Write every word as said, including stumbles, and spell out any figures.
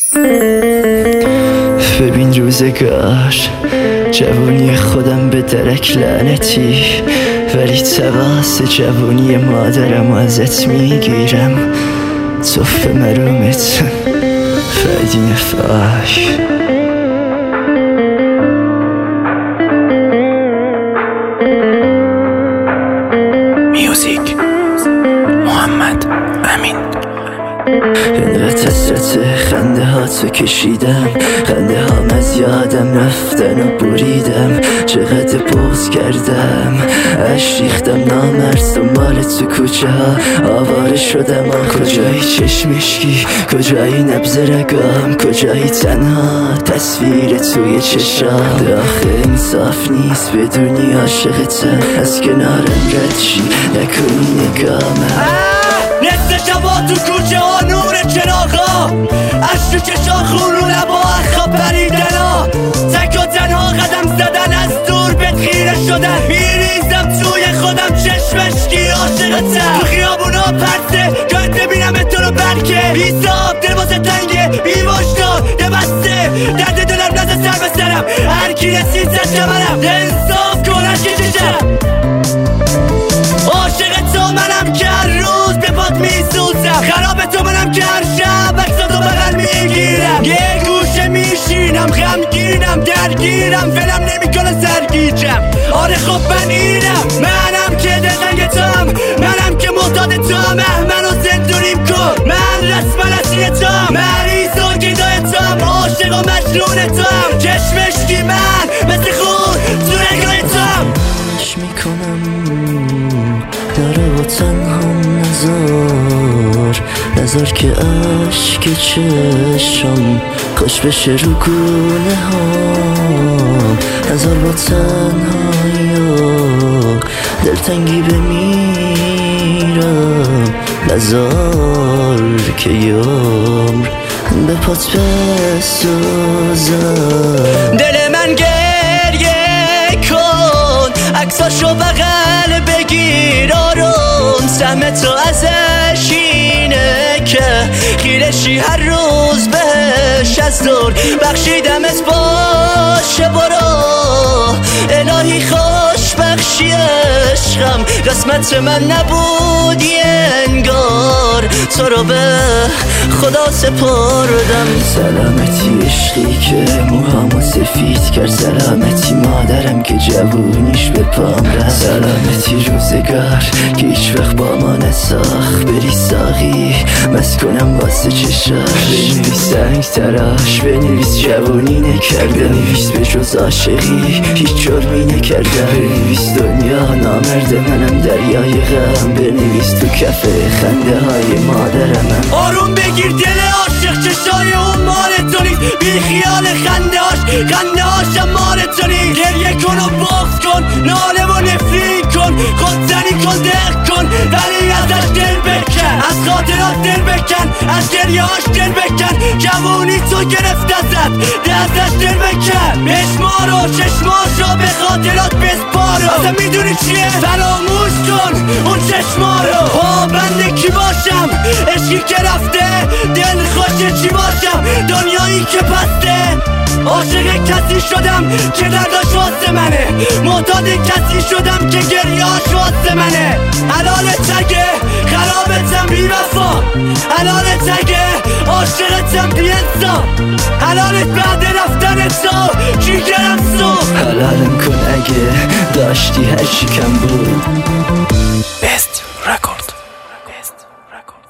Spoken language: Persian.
ببین روزگار جوونی خودم به درک لعنتی، ولی تواس جوونی مادرم ازت میگیرم. توف مرومت فدین فاش. میوزیک محمد امین. اینقدر حسرت خنده ها تو کشیدم، خنده ها از یادم رفتن و بریدم. چقدر بغض کردم، اش ریختم نامرز دنبال تو کوچه ها آواره شدم. کجایی چشمشکی، کجایی نبض رگام، کجایی تنها تصویر توی چشام. آخه انصاف نیست بدونی عاشقتم، از کنارم رد شی نکنی نگامم. نصف شبا تو کوچه ها نور چراغا، اش تو چشا خون رو لبا اخا پریدنا. تک و تنها قدم زدن از دور بهت خیره شدن، میریزم توی خودم چشمشکی عاشقتم. تو خیابونا پرسه جایت ببینم تو رو بلکه بیساب دل واسه تنگه بی وجدان یه بسته درد دلم نزد سر به سرم. هر کی رسید زد کمرم انصاف کنش کششم. عاشق تو منم که هر روز به پات میسوزم، خراب تو منم که هر شب بکساتو بغل میگیرم. یه گوشه میشینم غمگینم درگیرم، ولم نمیکنه سرگیجم. آره خب من اینم، منم که دلتنگ توام، منم که معتاد توام. منو زندونیم کن، من رسما اسیر توام، مریض و گدای توام، عاشق و مجنون توام. چشمشکی من مثل خون تو رگای توام. اش میکنم داره و تنها نزار، نزار که عشق چشم خوش بشه رو گونه ها. نزار با تنهایی دلتنگی بمیرم، نزار که یار به پات بسازم. دل من گریه کن، عکساشو بغل بگیر آروم. سهم تو ازش اینه که خیرشی هر روز بهش از دور. بخشیدمت باشه برو الهی خوش بخشی عشقم. قسمت من نبودی انگار، تو رو به خدا سپردم. سلامتی عشقی که موهامو سفید کرد، سلامتی مادرم که جوونیش به پام رفت. سلامتی روزگار که هیچ وقت با ما نساخت، بری ساقی مست کنم واسه چشاش. بنویس سنگ تراش، بنویس جوونی نکرده، بنویس به جز عاشقی هیچ جرمی نکرده. بنویس دنیا نامرد منم دریای غم، بنویس تو کف خنده های مادرمم. آروم بگیر دل عاشق، چشای اون مال تو نیست، بی خیال خنده هاش خنده هاشم مال تو نیست. گریه کن و بغض کن، ناله و نفرین کن، خودزنی کن دق کن، ولی ازش دل بکن. از خاطرات دل بکن، از گریه هاش دل بکن. جوونی تو گرفت ازت ده ازش دل بکن. بشمارو چشماشو به خاطرات بسپارو. اصلا میدونی چیه؟ فراموش کن اون چشمارو. پابند کی باشم عشقی که رفته، دل خوش چی باشم دنیایی که پسته. عاشق کسی شدم که درداش واسه منه، معتاد کسی شدم که گریاش واسه منه. حلال تگه خرابتم بی وفا، حلال تگه عاشقتم بی انسان، حلالت بعد رفتن تو جیگرم سو. حلالم کن اگه داشتی هر چی کم بود. بست رکورد. بست رکورد.